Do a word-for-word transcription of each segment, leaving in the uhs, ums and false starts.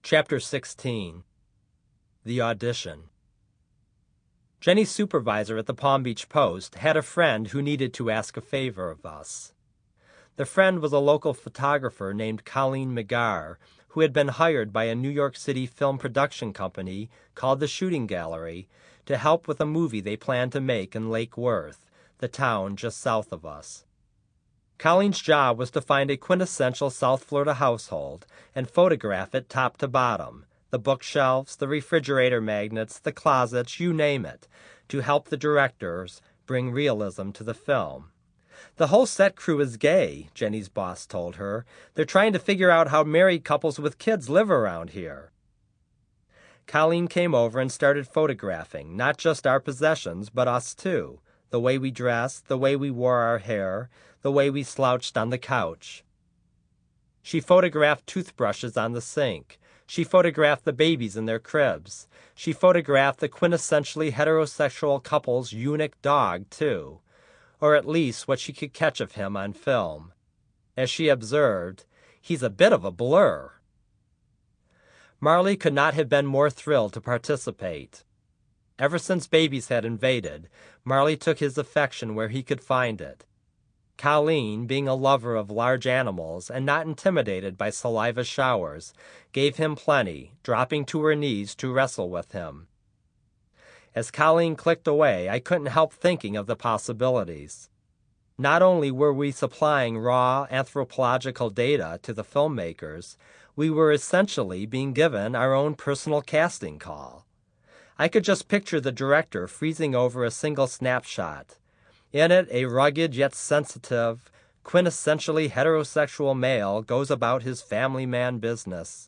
Chapter sixteen. The Audition. Jenny's supervisor at the Palm Beach Post had a friend who needed to ask a favor of us. The friend was a local photographer named Colleen McGarr, who had been hired by a New York City film production company called the Shooting Gallery to help with a movie they planned to make in Lake Worth, the town just south of us. Colleen's job was to find a quintessential South Florida household and photograph it top to bottom, the bookshelves, the refrigerator magnets, the closets, you name it, to help the directors bring realism to the film. The whole set crew is gay, Jenny's boss told her. They're trying to figure out how married couples with kids live around here. Colleen came over and started photographing, not just our possessions, but us too. The way we dressed, the way we wore our hair, the way we slouched on the couch. She photographed toothbrushes on the sink. She photographed the babies in their cribs. She photographed the quintessentially heterosexual couple's eunuch dog, too, or at least what she could catch of him on film. As she observed, he's a bit of a blur. Marley could not have been more thrilled to participate. Ever since babies had invaded, Marley took his affection where he could find it. Colleen, being a lover of large animals and not intimidated by saliva showers, gave him plenty, dropping to her knees to wrestle with him. As Colleen clicked away, I couldn't help thinking of the possibilities. Not only were we supplying raw anthropological data to the filmmakers, we were essentially being given our own personal casting call. I could just picture the director freezing over a single snapshot. In it, a rugged yet sensitive, quintessentially heterosexual male goes about his family man business.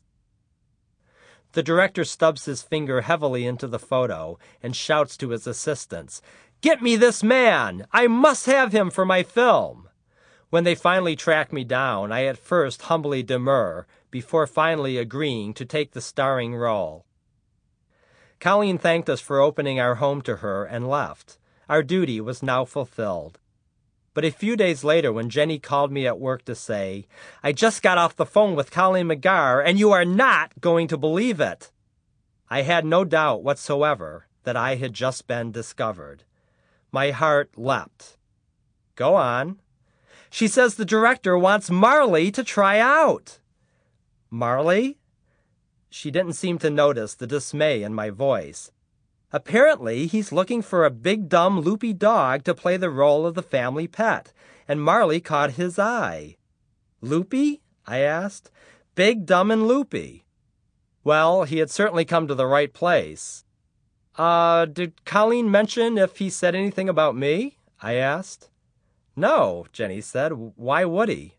The director stubs his finger heavily into the photo and shouts to his assistants, "Get me this man! I must have him for my film!" When they finally tracked me down, I at first humbly demur, before finally agreeing to take the starring role. Colleen thanked us for opening our home to her and left. Our duty was now fulfilled. But a few days later, when Jenny called me at work to say, "I just got off the phone with Colleen McGarr, and you are not going to believe it," I had no doubt whatsoever that I had just been discovered. My heart leapt. "Go on." "She says the director wants Marley to try out." "Marley?" She didn't seem to notice the dismay in my voice. "Apparently, he's looking for a big, dumb, loopy dog to play the role of the family pet, and Marley caught his eye." "Loopy?" I asked. "Big, dumb, and loopy." Well, he had certainly come to the right place. Uh, did Colleen mention if he said anything about me?" I asked. "No," Jenny said. "Why would he?"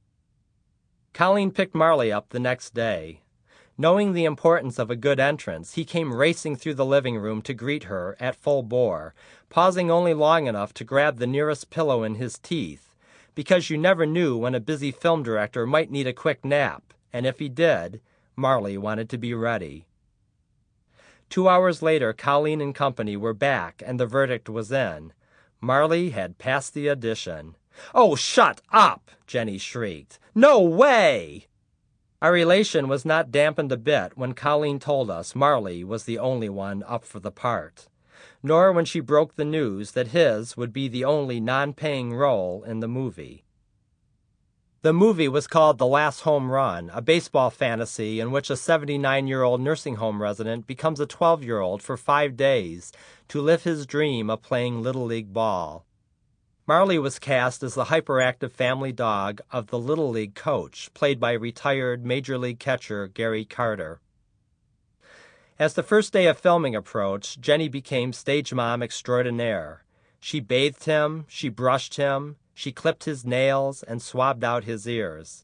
Colleen picked Marley up the next day. Knowing the importance of a good entrance, he came racing through the living room to greet her at full bore, pausing only long enough to grab the nearest pillow in his teeth, because you never knew when a busy film director might need a quick nap, and if he did, Marley wanted to be ready. Two hours later, Colleen and company were back, and the verdict was in. Marley had passed the audition. "Oh, shut up!" Jenny shrieked. "No way!" Our relation was not dampened a bit when Colleen told us Marley was the only one up for the part, nor when she broke the news that his would be the only non-paying role in the movie. The movie was called The Last Home Run, a baseball fantasy in which a seventy-nine-year-old nursing home resident becomes a twelve-year-old for five days to live his dream of playing Little League ball. Marley was cast as the hyperactive family dog of the Little League coach, played by retired Major League catcher Gary Carter. As the first day of filming approached, Jenny became stage mom extraordinaire. She bathed him, she brushed him, she clipped his nails, and swabbed out his ears.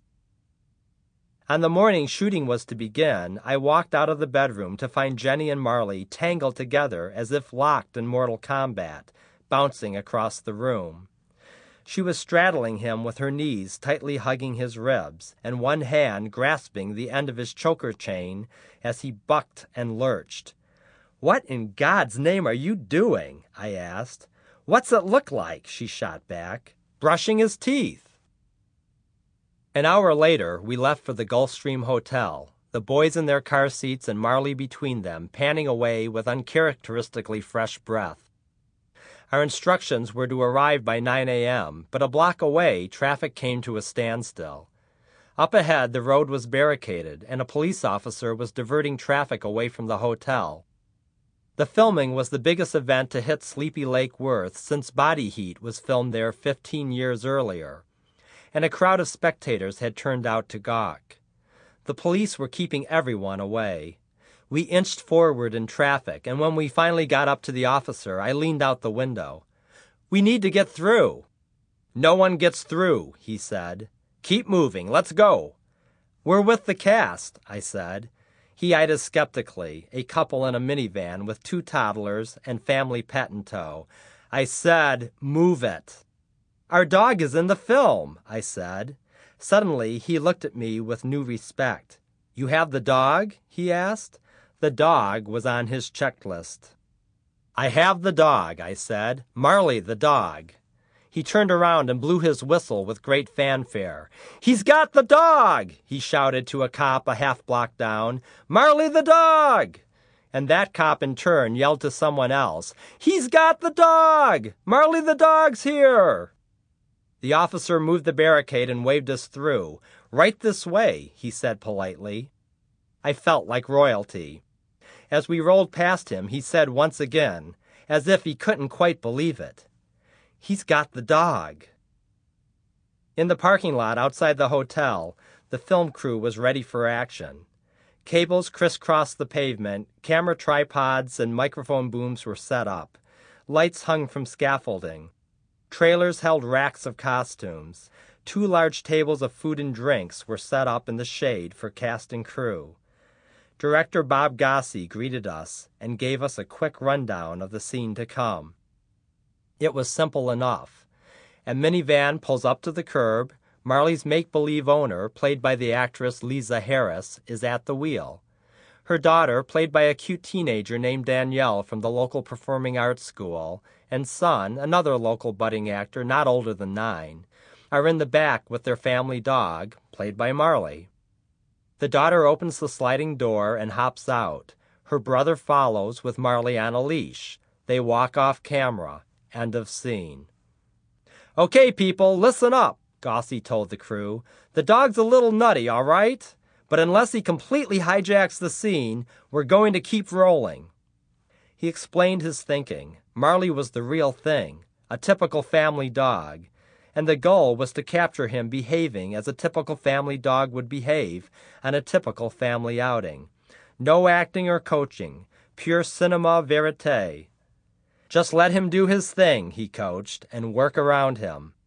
On the morning shooting was to begin, I walked out of the bedroom to find Jenny and Marley tangled together as if locked in mortal combat, bouncing across the room. She was straddling him with her knees tightly hugging his ribs, and one hand grasping the end of his choker chain as he bucked and lurched. "What in God's name are you doing?" I asked. "What's it look like?" she shot back. "Brushing his teeth." An hour later, we left for the Gulfstream Hotel, the boys in their car seats and Marley between them, panting away with uncharacteristically fresh breath. Our instructions were to arrive by nine a.m., but a block away, traffic came to a standstill. Up ahead, the road was barricaded, and a police officer was diverting traffic away from the hotel. The filming was the biggest event to hit Sleepy Lake Worth since Body Heat was filmed there fifteen years earlier, and a crowd of spectators had turned out to gawk. The police were keeping everyone away. We inched forward in traffic, and when we finally got up to the officer, I leaned out the window. "We need to get through." "No one gets through," he said. "Keep moving. Let's go." "We're with the cast," I said. He eyed us skeptically, a couple in a minivan with two toddlers and family pet in tow. I said, "Move it." "Our dog is in the film," I said. Suddenly, he looked at me with new respect. "You have the dog?" he asked. The dog was on his checklist. "I have the dog," I said. "Marley the dog." He turned around and blew his whistle with great fanfare. "He's got the dog!" he shouted to a cop a half block down. "Marley the dog!" And that cop in turn yelled to someone else, "He's got the dog! Marley the dog's here!" The officer moved the barricade and waved us through. "Right this way," he said politely. I felt like royalty. As we rolled past him, he said once again, as if he couldn't quite believe it, "He's got the dog." In the parking lot outside the hotel, the film crew was ready for action. Cables crisscrossed the pavement, camera tripods and microphone booms were set up. Lights hung from scaffolding. Trailers held racks of costumes. Two large tables of food and drinks were set up in the shade for cast and crew. Director Bob Gossi greeted us and gave us a quick rundown of the scene to come. It was simple enough. A minivan pulls up to the curb. Marley's make-believe owner, played by the actress Lisa Harris, is at the wheel. Her daughter, played by a cute teenager named Danielle from the local performing arts school, and son, another local budding actor not older than nine, are in the back with their family dog, played by Marley. The daughter opens the sliding door and hops out. Her brother follows with Marley on a leash. They walk off camera. End of scene. "Okay, people, listen up," Gossi told the crew. "The dog's a little nutty, all right? But unless he completely hijacks the scene, we're going to keep rolling." He explained his thinking. Marley was the real thing, a typical family dog, and the goal was to capture him behaving as a typical family dog would behave on a typical family outing. No acting or coaching, pure cinema verite. Just let him do his thing, he coached, and work around him.